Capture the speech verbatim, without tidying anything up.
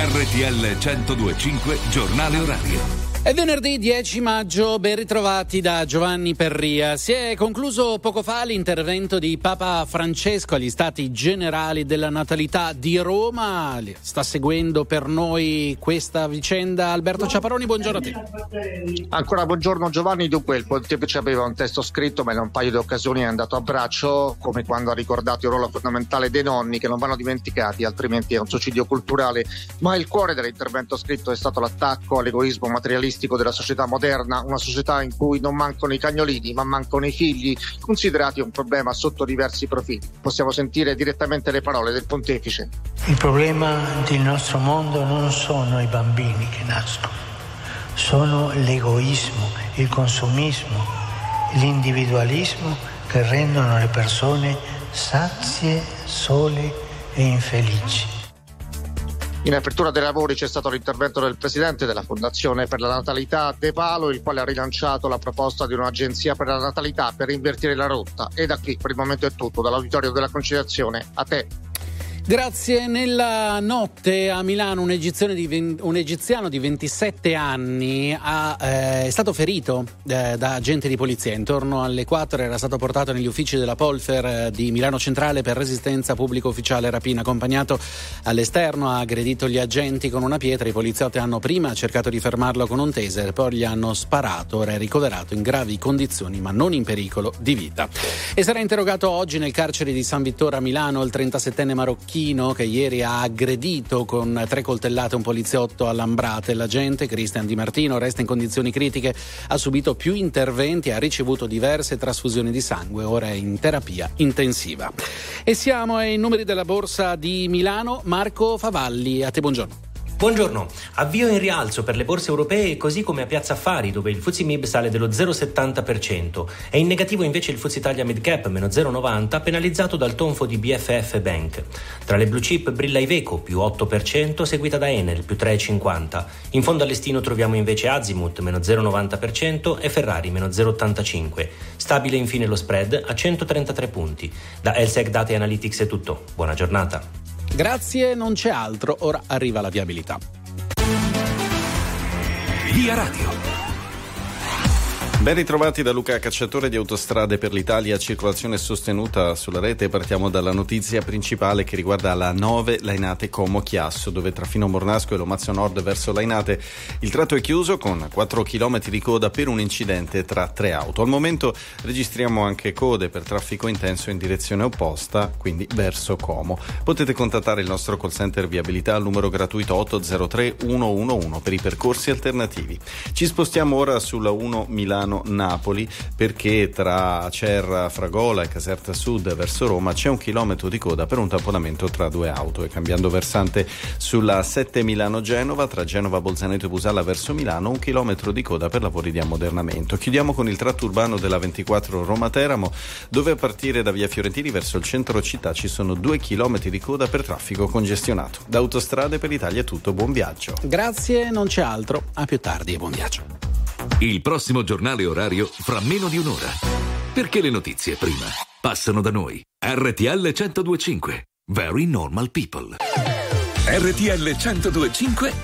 R T L centodue e cinque Giornale Orario. È venerdì dieci maggio, ben ritrovati da Giovanni Perria. Si è concluso poco fa l'intervento di Papa Francesco agli Stati Generali della Natalità di Roma. Sta seguendo per noi questa vicenda Alberto Ciaparoni, buongiorno a te. Ancora buongiorno Giovanni. Dunque il pontefice aveva un testo scritto, ma in un paio di occasioni è andato a braccio, come quando ha ricordato il ruolo fondamentale dei nonni che non vanno dimenticati, altrimenti è un suicidio culturale. Ma il cuore dell'intervento scritto è stato l'attacco all'egoismo materialistico della società moderna, una società in cui non mancano i cagnolini ma mancano i figli, considerati un problema sotto diversi profili. Possiamo sentire direttamente le parole del pontefice. Il problema del nostro mondo non sono i bambini che nascono, sono l'egoismo, il consumismo, l'individualismo che rendono le persone sazie, sole e infelici. In apertura dei lavori c'è stato l'intervento del presidente della Fondazione per la Natalità De Palo, il quale ha rilanciato la proposta di un'agenzia per la natalità per invertire la rotta. E da qui per il momento è tutto, dall'Auditorio della Conciliazione a te. Grazie. Nella notte a Milano un egiziano di, ven- un egiziano di ventisette anni ha, eh, è stato ferito eh, da agenti di polizia. Intorno alle quattro era stato portato negli uffici della Polfer eh, di Milano Centrale per resistenza pubblico ufficiale rapina. Accompagnato all'esterno, ha aggredito gli agenti con una pietra. I poliziotti hanno prima cercato di fermarlo con un taser, poi gli hanno sparato. Ora è ricoverato in gravi condizioni ma non in pericolo di vita. E sarà interrogato oggi nel carcere di San Vittore a Milano il trentasettenne marocchino che ieri ha aggredito con tre coltellate un poliziotto a Lambrate. L'agente Cristian Di Martino resta in condizioni critiche, ha subito più interventi, ha ricevuto diverse trasfusioni di sangue, ora è in terapia intensiva. E siamo ai numeri della borsa di Milano. Marco Favalli, a te buongiorno. Buongiorno, avvio in rialzo per le borse europee, così come a Piazza Affari, dove il F T S E M I B sale dello zero virgola settanta per cento. È in negativo invece il F T S E Italia Mid Cap, meno zero virgola novanta, penalizzato dal tonfo di B F F Bank. Tra le blue chip brilla Iveco, più otto per cento, seguita da Enel, più tre virgola cinquanta. In fondo al listino troviamo invece Azimut, meno zero virgola novanta per cento, e Ferrari, meno zero virgola ottantacinque. Stabile infine lo spread a centotrentatré punti. Da LSEG Data e Analytics è tutto. Buona giornata. Grazie, non c'è altro, ora arriva la viabilità. Via Radio. Ben ritrovati da Luca Cacciatore di Autostrade per l'Italia, circolazione sostenuta sulla rete. Partiamo dalla notizia principale che riguarda la nove Lainate Como Chiasso, dove tra Fino Mornasco e Lomazzo Nord verso Lainate il tratto è chiuso con quattro chilometri di coda per un incidente tra tre auto. Al momento registriamo anche code per traffico intenso in direzione opposta, quindi verso Como. Potete contattare il nostro call center viabilità al numero gratuito otto zero tre uno uno uno per i percorsi alternativi. Ci spostiamo ora sulla uno Milano Napoli, perché tra Acerra Fragola e Caserta Sud verso Roma c'è un chilometro di coda per un tamponamento tra due auto. E cambiando versante sulla sette Milano Genova, tra Genova Bolzaneto e Busalla verso Milano, un chilometro di coda per lavori di ammodernamento. Chiudiamo con il tratto urbano della ventiquattro Roma Teramo, dove a partire da via Fiorentini verso il centro città ci sono due chilometri di coda per traffico congestionato. Da Autostrade per l'Italia è tutto, buon viaggio. Grazie, non c'è altro, a più tardi e buon viaggio. Il prossimo giornale orario fra meno di un'ora. Perché le notizie prima passano da noi. R T L centodue e cinque. Very normal people. R T L centodue e cinque